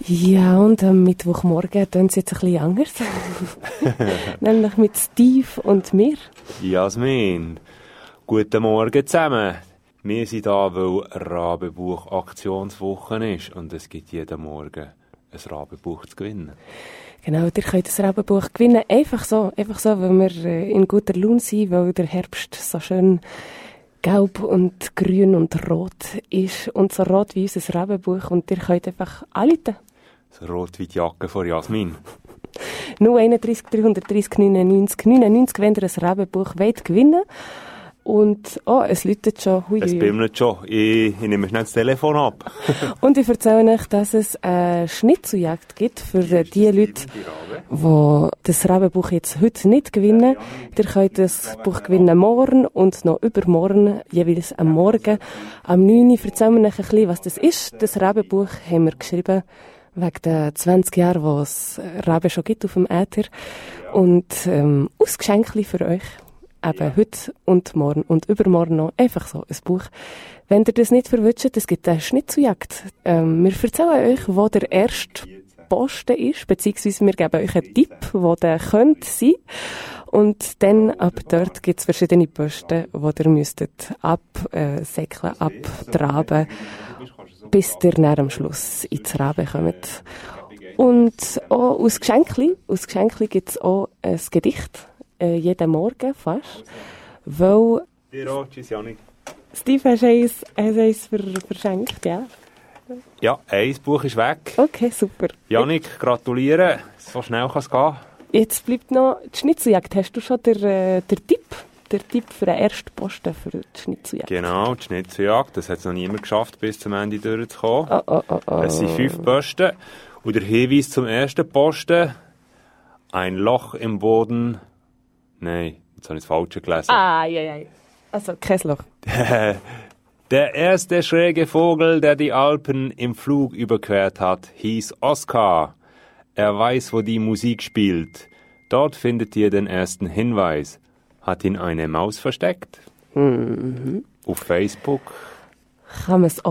Ja, und am Mittwochmorgen tun sie jetzt ein bisschen anders. Nämlich mit Steve und mir. Jasmin, guten Morgen zusammen. Wir sind da, weil Rabenbuch Aktionswoche ist und es gibt jeden Morgen ein Rabenbuch zu gewinnen. Genau, ihr könnt das Rabenbuch gewinnen. Einfach so, weil wir in guter Laune sind, weil der Herbst so schön gelb und grün und rot ist und so rot wie unser Rabenbuch. Und ihr könnt einfach anrufen. So rot wie die Jacke von Jasmin. 031 330 99 99, wenn ihr ein Rabenbuch wollt gewinnen. Und, es läutet schon. Hui, es bimmelt schon. Ich nehme schnell das Telefon ab. Und ich erzähle euch, dass es eine Schnitzeljagd gibt für die Leute, die das Rabenbuch jetzt heute nicht gewinnen. Ihr könnt das Buch gewinnen morgen und noch übermorgen, jeweils am Morgen. Am 9. erzählen wir euch ein bisschen, was das ist. Das Rabenbuch haben wir geschrieben wegen den 20 Jahren, wo es Raben schon gibt auf dem Äther. Und aus Geschenkli für euch. Eben heute und morgen und übermorgen noch einfach so ein Buch. Wenn ihr das nicht verwünscht, es gibt eine Schnitzeljagd. Wir erzählen euch, wo der erste Posten ist, beziehungsweise wir geben euch einen Tipp, wo der könnte sein. Und dann ab dort gibt es verschiedene Posten, wo ihr müsstet absäckeln, abtraben, bis ihr dann am Schluss ins Raben kommt. Und auch aus Geschenkli gibt es auch ein Gedicht. Jeden Morgen fast. Weil... Dir auch, tschüss Janik. Steve, hast du eins verschenkt, ja? Ja, ein Buch ist weg. Okay, super. Janik, gratuliere. So schnell kann es gehen. Jetzt bleibt noch die Schnitzeljagd. Hast du schon den Tipp? Der Tipp für den ersten Posten für die Schnitzeljagd? Genau, die Schnitzeljagd. Das hat es noch niemand geschafft, bis zum Ende durchzukommen. Oh. Es sind 5 Posten. Und der Hinweis zum ersten Posten: ein Loch im Boden. Nein, jetzt habe ich das Falsche gelesen. Ja. Also, kein Loch. Der erste schräge Vogel, der die Alpen im Flug überquert hat, hieß Oskar. Er weiß, wo die Musik spielt. Dort findet ihr den ersten Hinweis. Hat ihn eine Maus versteckt? Mhm. Auf Facebook kann man es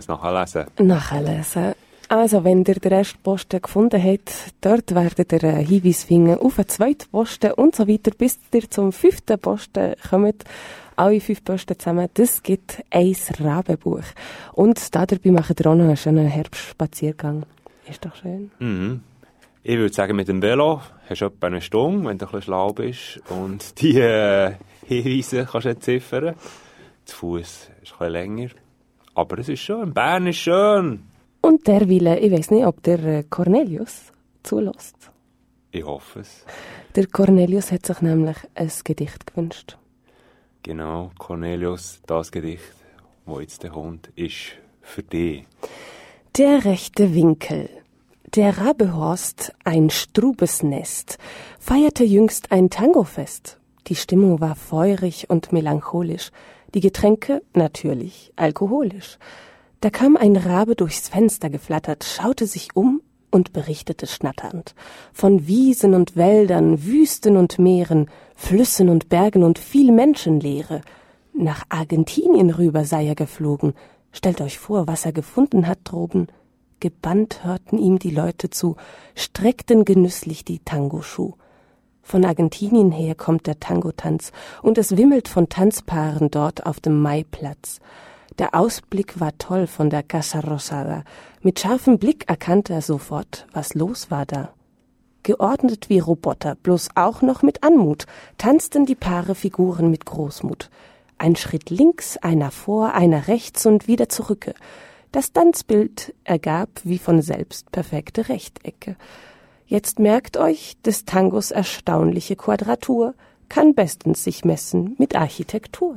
nachlesen. Also, wenn ihr den ersten Posten gefunden habt, dort werdet ihr einen Hinweis finden auf den zweiten Posten und so weiter, bis ihr zum 5. Posten kommt. Alle 5 Posten zusammen, das gibt ein Rabenbuch. Und dabei macht ihr auch noch einen schönen Herbstspaziergang. Ist doch schön. Mhm. Ich würde sagen, mit dem Velo hast du etwa eine Stunde, wenn du ein bisschen schlau bist. Und die Hinweise kannst du entziffern. Zu Fuß ist ein bisschen länger. Aber es ist schön. Bern ist schön. Und derweil, ich weiss nicht, ob der Cornelius zulässt. Ich hoffe es. Der Cornelius hat sich nämlich ein Gedicht gewünscht. Genau, Cornelius, das Gedicht, das jetzt kommt, ist für dich. Der rechte Winkel. Der Rabehorst, ein strubes Nest, feierte jüngst ein Tangofest. Die Stimmung war feurig und melancholisch. Die Getränke, natürlich, alkoholisch. Da kam ein Rabe durchs Fenster geflattert, schaute sich um und berichtete schnatternd. Von Wiesen und Wäldern, Wüsten und Meeren, Flüssen und Bergen und viel Menschenleere. Nach Argentinien rüber sei er geflogen. Stellt euch vor, was er gefunden hat droben. Gebannt hörten ihm die Leute zu, streckten genüsslich die Tangoschuh. Von Argentinien her kommt der Tangotanz und es wimmelt von Tanzpaaren dort auf dem Maiplatz. Der Ausblick war toll von der Casa Rosada. Mit scharfem Blick erkannte er sofort, was los war da. Geordnet wie Roboter, bloß auch noch mit Anmut, tanzten die Paare Figuren mit Großmut. Ein Schritt links, einer vor, einer rechts und wieder zurücke. Das Tanzbild ergab wie von selbst perfekte Rechtecke. Jetzt merkt euch, des Tangos erstaunliche Quadratur kann bestens sich messen mit Architektur.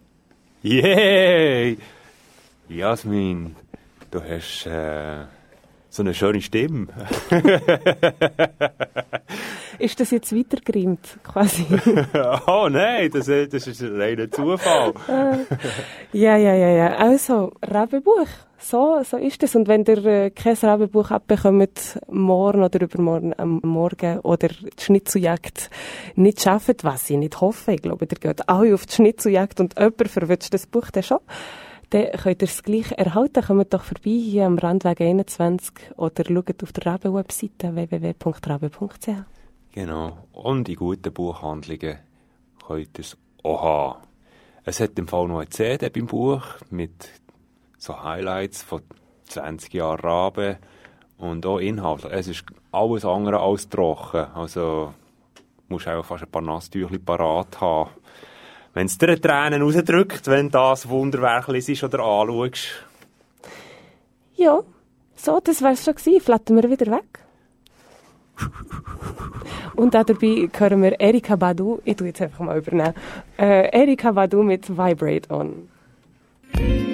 Yay! Jasmin, du hast so eine schöne Stimme. Ist das jetzt weitergerimmt, quasi? Oh nein, das ist ein reiner Zufall. Ja. Also, Rabenbuch. So ist es. Und wenn ihr kein Rabenbuch abbekommt, morgen oder übermorgen am Morgen oder die Schnitzeljagd nicht schafft, was ich nicht hoffe, ich glaube, ihr geht alle auf die Schnitzeljagd und jemand verwünscht das Buch dann schon, Dann könnt ihr es gleich erhalten. Kommt doch vorbei hier am Randweg 21 oder schaut auf der Rabe-Webseite www.rabe.ch. Genau. Und in guten Buchhandlungen könnt ihr es auch haben. Es hat im Fall noch eine CD beim Buch mit so Highlights von 20 Jahren Rabe und auch Inhalt. Es ist alles andere als trocken. Also musst auch fast ein paar Nasstüchchen parat haben. Wenn es dir Tränen rausdrückt, wenn das Wunderwerk liest oder anschaust. Ja, so, das war es schon gewesen. Flattern wir wieder weg. Und auch dabei hören wir Erykah Badu, ich tue jetzt einfach mal übernehmen, Erykah Badu mit Vibrate On.